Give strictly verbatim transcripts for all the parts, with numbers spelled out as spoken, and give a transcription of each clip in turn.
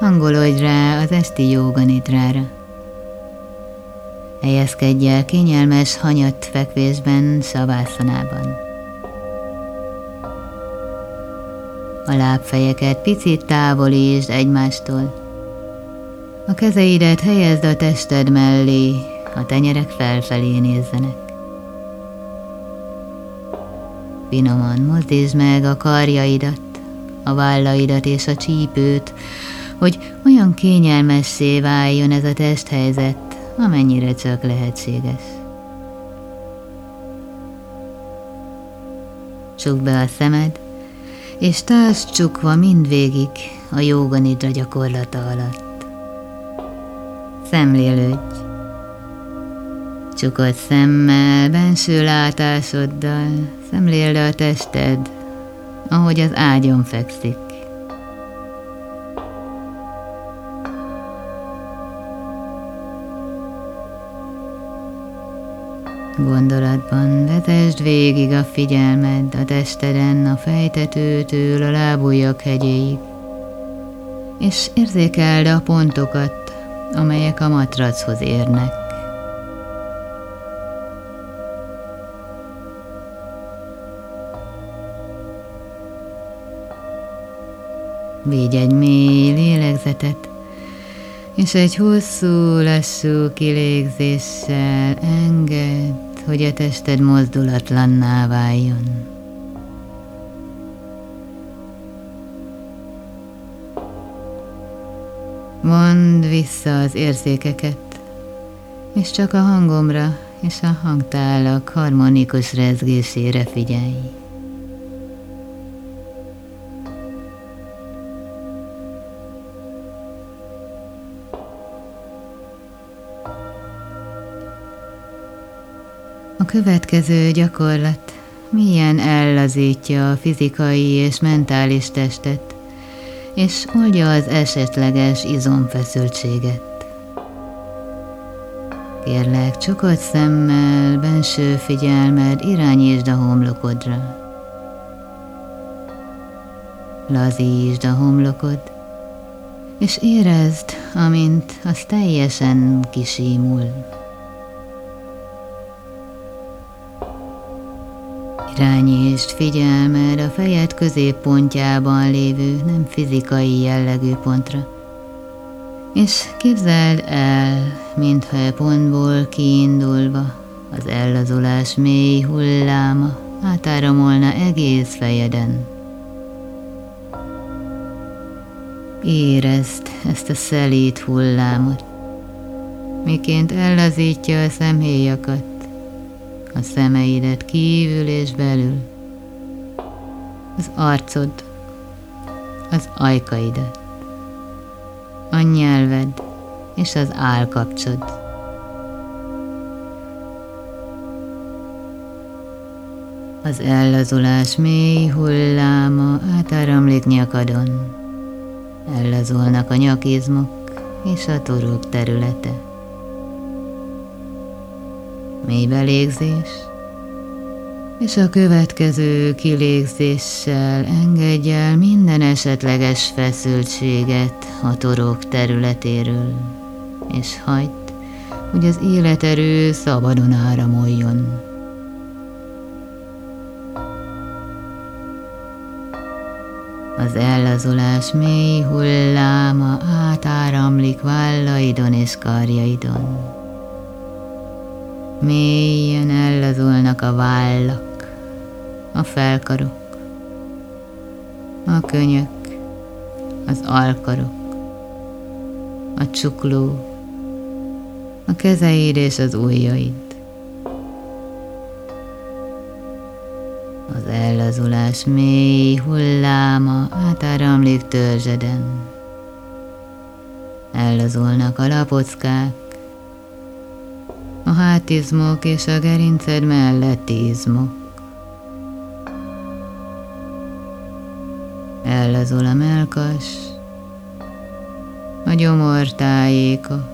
hangolódj rá az esti jóganidrára. Helyezkedj el kényelmes hanyatt fekvésben, savászanában. A lábfejeket picit távolítsd egymástól. A kezeidet helyezd a tested mellé, a tenyerek felfelé nézzenek. Finoman mozdítsd meg a karjaidat, a vállaidat és a csípőt, hogy olyan kényelmessé váljon ez a testhelyzet, amennyire csak lehetséges. Csukd be a szemed, és tartsd csukva mindvégig a jóganidra gyakorlata alatt. Szemlélődj. Csukott szemmel, benső látásoddal szemléld a tested, ahogy az ágyon fekszik. Gondolatban vezesd végig a figyelmed a testeden, a fejtetőtől a lábujjak hegyéig, és érzékeld a pontokat, amelyek a matrachoz érnek. Vigy egy mély lélegzetet, és egy hosszú, lassú kilégzéssel engedd, hogy a tested mozdulatlanná váljon. Mondd vissza az érzékeket, és csak a hangomra és a hangtálak harmonikus rezgésére figyelj. A következő gyakorlat mélyen ellazítja a fizikai és mentális testet, és oldja az esetleges izomfeszültséget. Kérlek, csukott szemmel, benső figyelmed irányítsd a homlokodra. Lazítsd a homlokod, és érezd, amint az teljesen kisímul. Irányítsd figyelmed a fejed középpontjában lévő nem fizikai jellegű pontra, és képzeld el, mintha e pontból kiindulva az ellazulás mély hulláma átáramolna egész fejeden. Érezd ezt a szelíd hullámot, miként ellazítja a szemhéjakat, a szemeidet kívül és belül, az arcod, az ajkaidat, a nyelved és az állkapcsod. Az ellazulás mély hulláma átáramlik nyakadon, ellazulnak a nyakizmok és a torok területe. Mély belégzés, és a következő kilégzéssel engedj el minden esetleges feszültséget a torok területéről, és hagyd, hogy az életerő szabadon áramoljon. Az ellazulás mély hulláma átáramlik vállaidon és karjaidon. Mélyen ellazulnak a vállak, a felkarok, a könyök, az alkarok, a csukló, a kezeid és az ujjaid. Az ellazulás mély hulláma átáramlik törzseden. Ellazulnak a lapockák, a hátizmok és a gerinced melletti izmok. Ellazul a mellkas, a gyomor tájéka,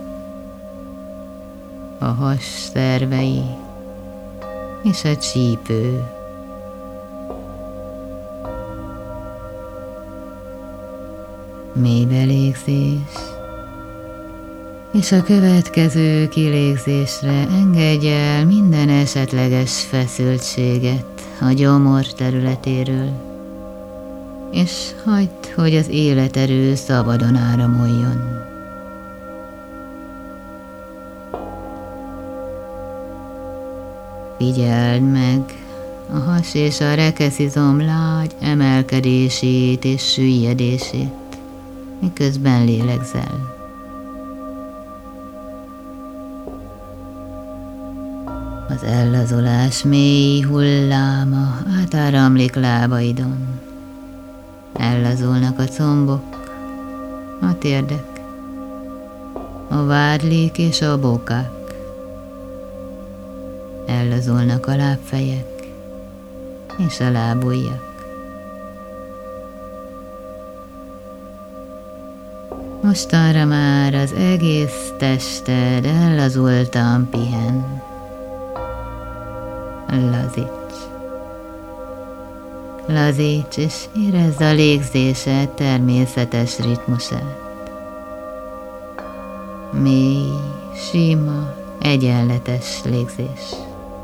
a has szervei és a csípő. mély belégzés, és a következő kilégzésre engedj el minden esetleges feszültséget a gyomor területéről, és hagyd, hogy az életerő szabadon áramoljon. Figyeld meg a has és a rekeszizom lágy emelkedését és süllyedését, miközben lélegzel. Az ellazulás mély hulláma átáramlik lábaidon. Ellazulnak a combok, a térdek, a vádlik és a bokák. Ellazulnak a lábfejek és a lábujjak. Mostanra már az egész tested ellazultan pihen. Lazíts. Lazíts, és érezd a légzésed természetes ritmusát. Mély, sima, egyenletes légzés.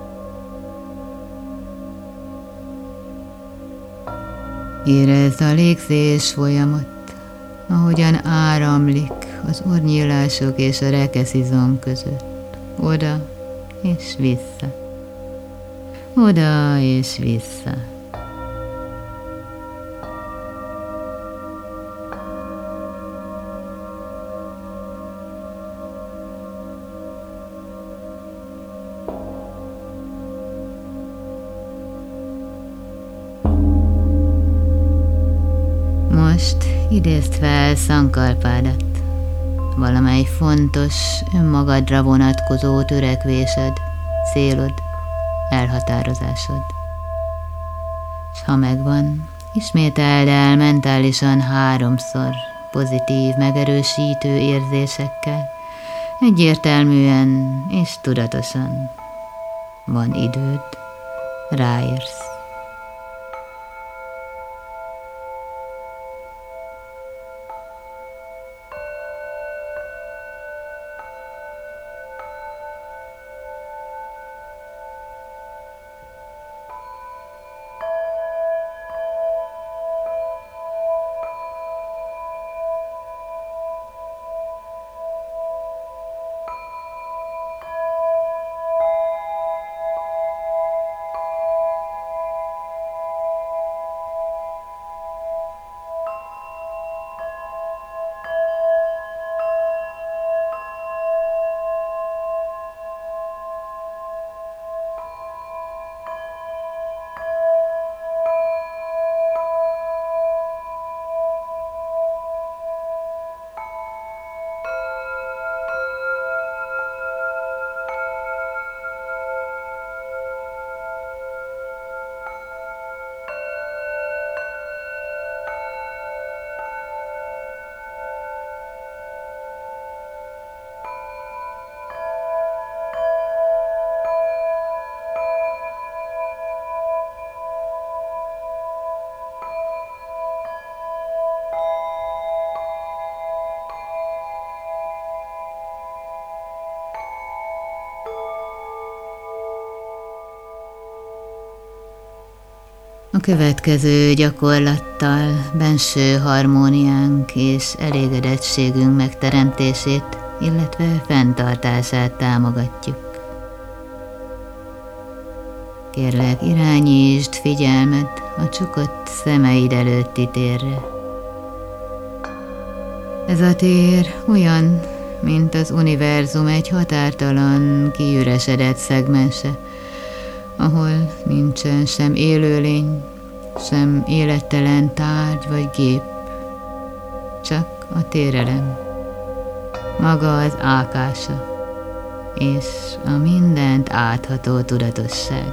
Érezd a légzés folyamot, ahogyan áramlik az orrnyílások és a rekeszizom között, oda és vissza, oda és vissza. Most idézd fel Sankalpádat, valamely fontos, önmagadra vonatkozó törekvésed, célod, elhatározásod. S ha megvan, ismételd el mentálisan háromszor pozitív, megerősítő érzésekkel, egyértelműen és tudatosan. Van időd, ráérsz. A következő gyakorlattal benső harmóniánk és elégedettségünk megteremtését, illetve fenntartását támogatjuk. Kérlek, irányítsd figyelmed a csukott szemeid előtti térre. Ez a tér olyan, mint az univerzum egy határtalan, kiüresedett szegmense, ahol nincsen sem élőlény, sem élettelen tárgy vagy gép, csak a térelem, maga az ákása, és a mindent átható tudatosság.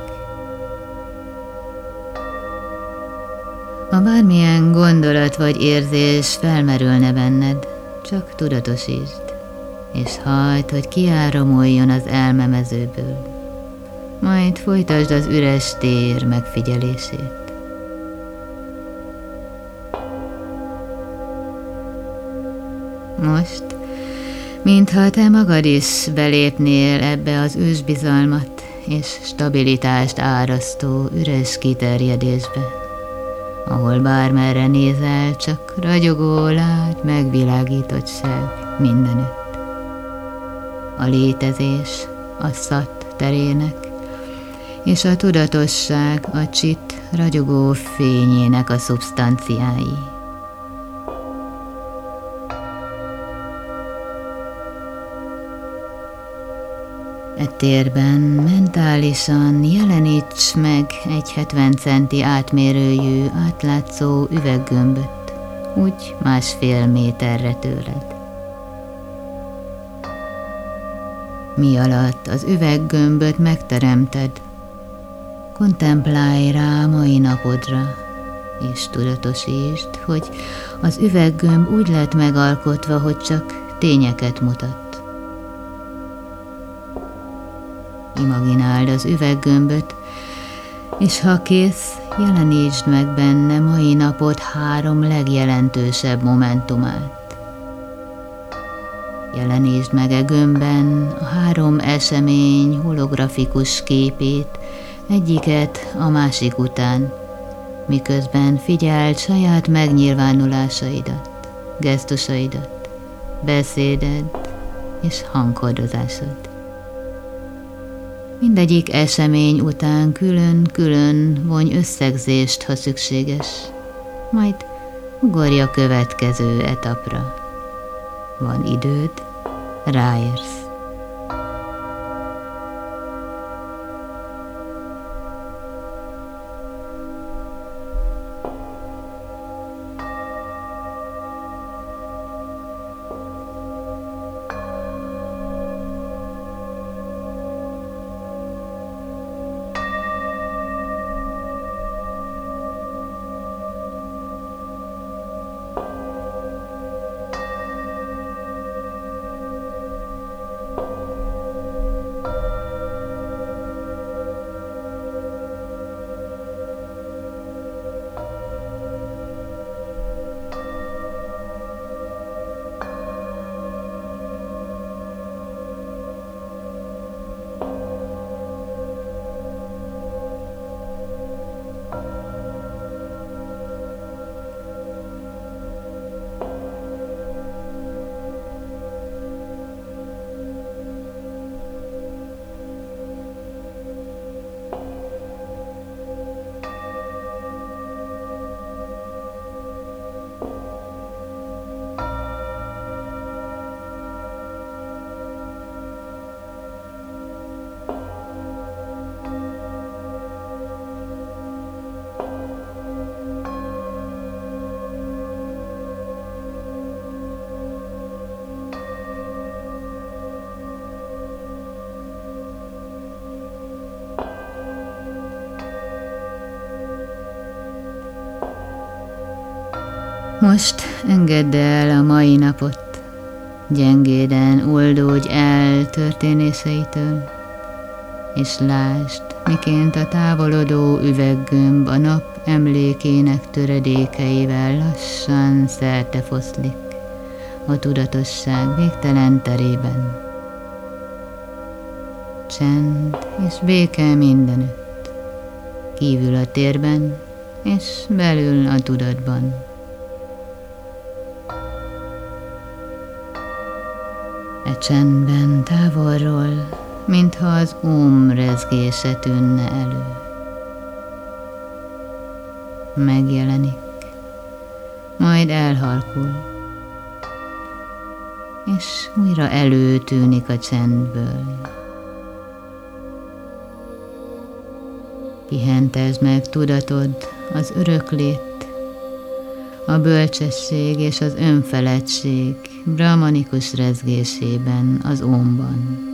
Ha bármilyen gondolat vagy érzés felmerülne benned, csak tudatosítsd, és hagyd, hogy kiáramoljon az elmemezőből. Majd folytasd az üres tér megfigyelését. Most, mintha te magad is belépnél ebbe az ősbizalmat és stabilitást árasztó üres kiterjedésbe, ahol bármerre nézel, csak ragyogó lágy, megvilágítottság mindenütt. A létezés a szat terének, és a tudatosság a csit ragyogó fényének a szubstanciái. E térben mentálisan jeleníts meg egy hetven centi átmérőjű, átlátszó üveggömböt, úgy másfél méterre tőled. Mi alatt az üveggömböt megteremted, kontemplálj rá mai napodra, és tudatosítsd, hogy az üveggömb úgy lett megalkotva, hogy csak tényeket mutat. Imagináld az üveggömböt, és ha kész, jelenítsd meg benne mai napod három legjelentősebb momentumát. Jelenítsd meg e gömbben a három esemény holografikus képét, egyiket a másik után, miközben figyeld saját megnyilvánulásaidat, gesztusaidat, beszéded és hanghordozásod. Mindegyik esemény után külön-külön vonj összegzést, ha szükséges, majd ugorj a következő etapra. Van időd, ráérsz. Most engedd el a mai napot, gyengéden oldódj el történéseitől, és lásd, miként a távolodó üveggömb a nap emlékének töredékeivel lassan szertefoszlik a tudatosság végtelen terében. Csend és béke mindenütt, kívül a térben és belül a tudatban. E csendben távolról, mintha az óm rezgése tűnne elő. Megjelenik, majd elhalkul, és újra előtűnik a csendből. Pihentesd meg tudatod az öröklét, a bölcsesség és az önfeledtség brahmanikus rezgésében az ómban.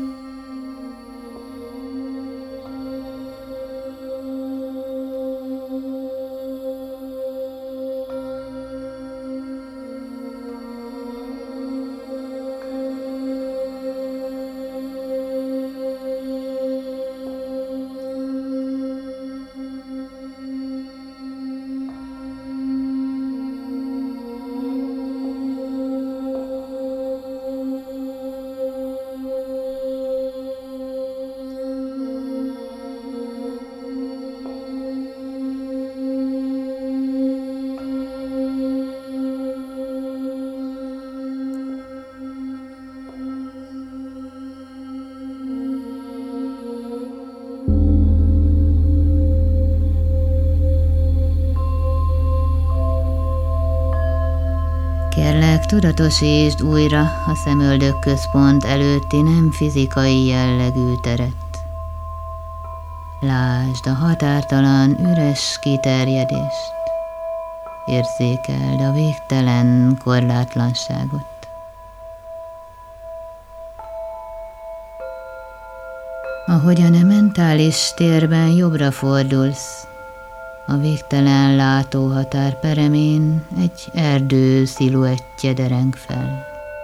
tudatosítsd újra a szemöldök központ előtti nem fizikai jellegű teret. Lásd a határtalan üres kiterjedést. Érzékeld a végtelen korlátlanságot. Ahogyan a mentális térben jobbra fordulsz, a végtelen látóhatár peremén egy erdő sziluettje dereng fel.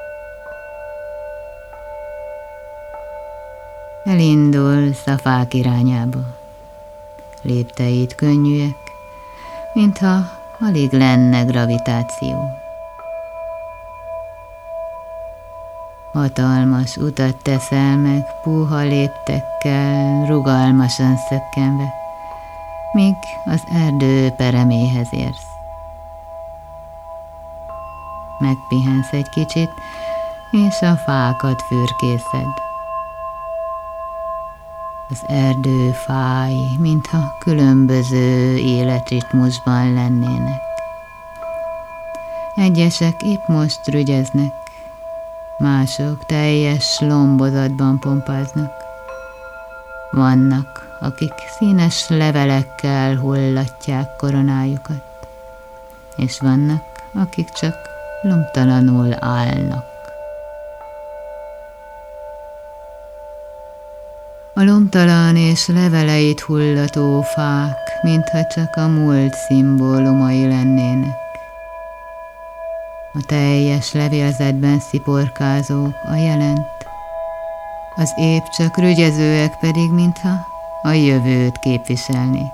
Elindulsz a fák irányába. Lépteid könnyűek, mintha alig lenne gravitáció. Hatalmas utat teszel meg puha léptekkel, rugalmasan szökkenve, míg az erdő pereméhez érsz. Megpihensz egy kicsit, és a fákat fürkészed. Az erdő fáj, mintha különböző életritmusban lennének. Egyesek épp most rügyeznek, mások teljes lombozatban pompáznak. Vannak, akik színes levelekkel hullatják koronájukat, és vannak, akik csak lomtalanul állnak. A lomtalan és leveleit hullató fák, mintha csak a múlt szimbólumai lennének. A teljes levélzetben sziporkázók a jelent, az épp csak rügyezőek pedig, mintha a jövőt képviselnék.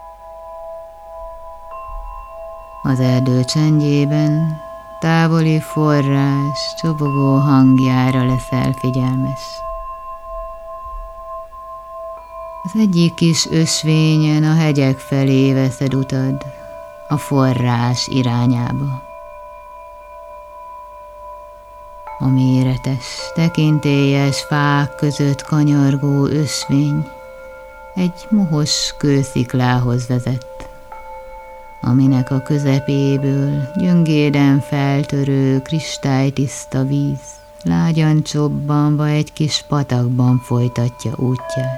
Az erdő csendjében távoli forrás csobogó hangjára leszel figyelmes. Az egyik kis ösvényen a hegyek felé veszed utad, a forrás irányába. A méretes, tekintélyes fák között kanyargó ösvény egy mohos kősziklához vezet, aminek a közepéből gyöngéden feltörő kristálytiszta víz lágyan csobbanva egy kis patakban folytatja útját.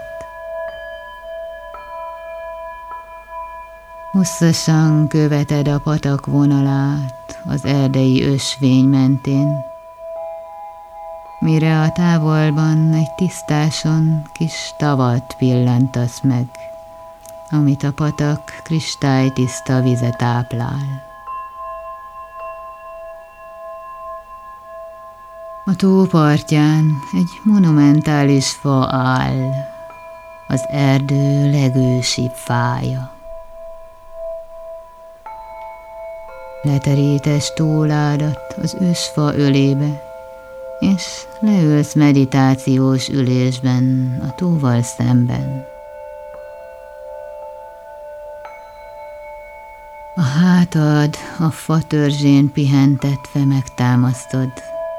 Hosszasan követed a patak vonalát az erdei ösvény mentén, mire a távolban egy tisztáson kis tavat pillantasz meg, amit a patak kristálytiszta vize táplál. A tó partján egy monumentális fa áll, az erdő legősibb fája. Leterítesz tóládat az ősfa ölébe, és leülsz meditációs ülésben a tóval szemben. A hátad a fa törzsén pihentetve megtámasztod,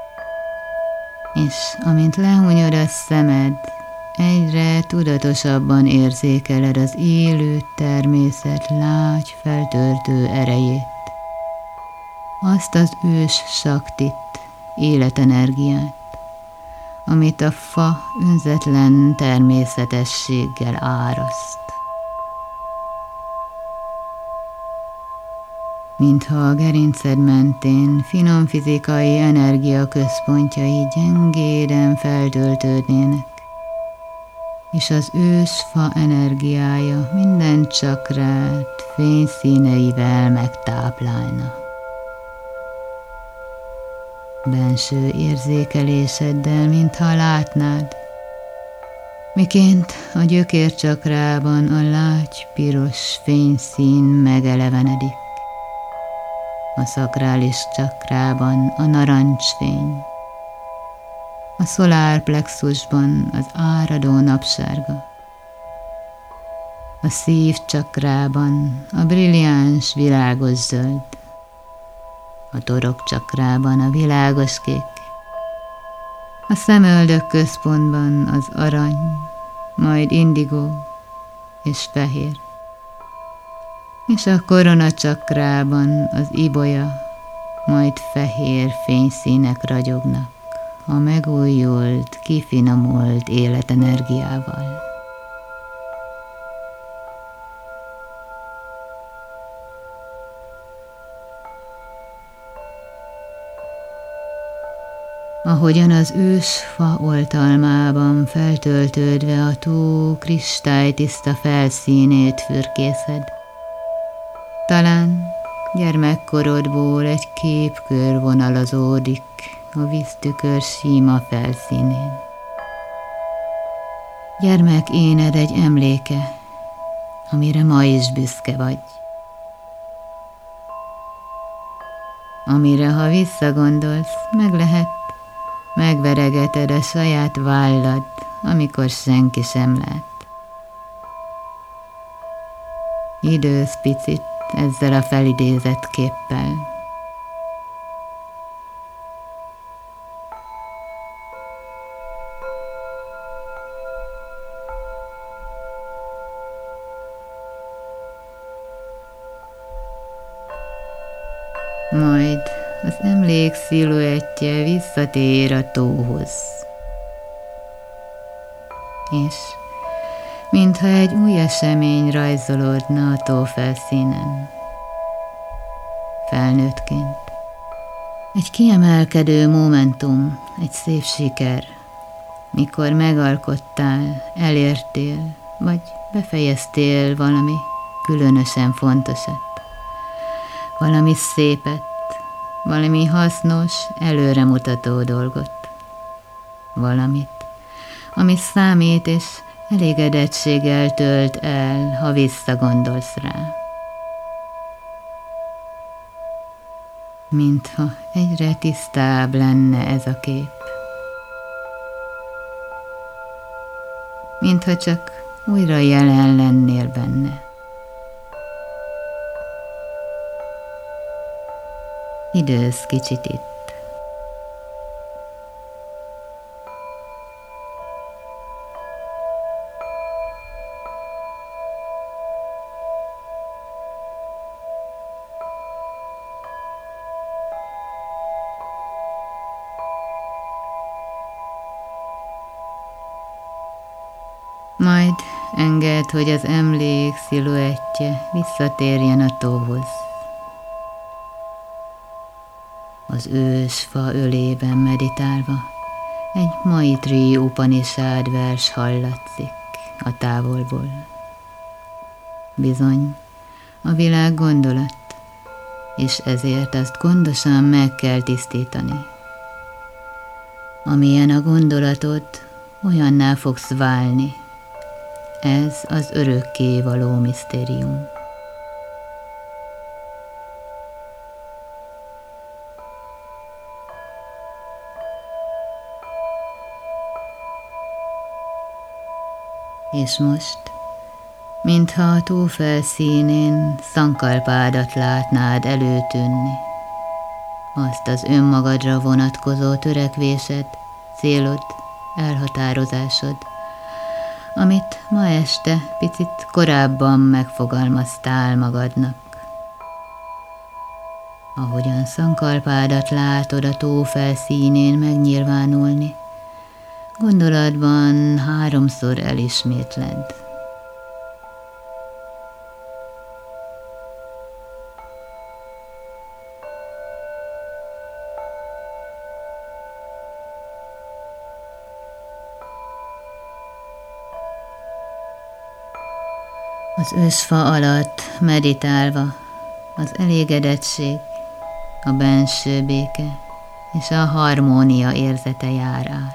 és amint lehunyod a szemed, egyre tudatosabban érzékeled az élő természet lágy feltöltő erejét, azt az ős saktit, életenergiát, amit a fa önzetlen természetességgel áraszt. Mintha a gerinced mentén finom fizikai energia központjai gyengéden feltöltődnének, és az ősfa energiája minden csakrát fényszíneivel megtáplálna. Benső érzékeléseddel, mintha látnád, miként a gyökércsakrában a lágy piros fényszín megelevenedik, a szakrális csakrában a narancsfény, a szolárplexusban az áradó napsárga, a szív csakrában a brilliáns világos zöld, a torok csakrában a világos kék, a szemöldök központban az arany, majd indigó és fehér, és a korona csakrában az ibolya, majd fehér fényszínek ragyognak a megújult, kifinomult életenergiával. Ahogyan az ősfa oltalmában feltöltődve a tó kristálytiszta felszínét fürkészed. Talán gyermekkorodból egy kép körvonalazódik a víztükör síma felszínén. Gyermek éned egy emléke, amire ma is büszke vagy. Amire, ha visszagondolsz, meg lehet, megveregeted a saját vállad, amikor senki sem lát. Idősz picit ezzel a felidézett képpel. Majd az emlék sziluettje visszatér a tóhoz. És mintha egy új esemény rajzolódna a tó felszínen. Felnőttként. Egy kiemelkedő momentum, egy szép siker, mikor megalkottál, elértél, vagy befejeztél valami különösen fontosat. Valami szépet, valami hasznos, előremutató dolgot. Valamit, ami számít és elégedettséggel tölt el, ha visszagondolsz rá. Mintha egyre tisztább lenne ez a kép. Mintha csak újra jelen lennél benne. Idősz kicsit itt. Majd engedd, hogy az emlék sziluettje visszatérjen a tóhoz. Az ősfa ölében meditálva egy Maitri Upanishad vers hallatszik a távolból. Bizony, a világ gondolat, és ezért azt gondosan meg kell tisztítani. Amilyen a gondolatod, olyanná fogsz válni. Ez az örökké való misztérium. És most, mintha a tó felszínén Szankalpádat látnád előtűnni, azt az önmagadra vonatkozó törekvésed, célod, elhatározásod, amit ma este picit korábban megfogalmaztál magadnak. Ahogyan Szankalpádat látod a tó felszínén megnyilvánulni, gondolatban háromszor elismétled. Az ősfa alatt meditálva az elégedettség, a benső béke és a harmónia érzete jár át.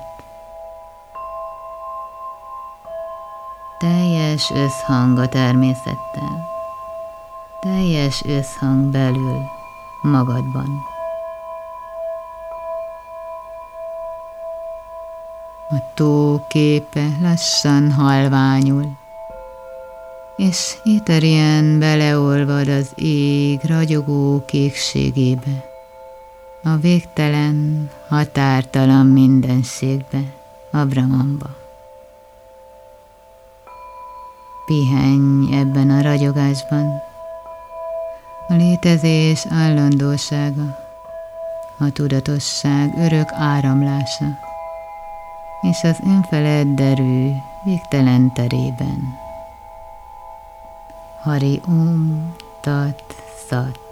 Teljes összhang a természettel, teljes összhang belül, magadban. A tó képe lassan halványul, és éterien beleolvad az ég ragyogó kékségébe, a végtelen, határtalan mindenségbe, a Brahmanba. Pihenj ebben a ragyogásban, a létezés állandósága a tudatosság örök áramlása, és az önfelett derű végtelen terében. Hari Om Tat Szat.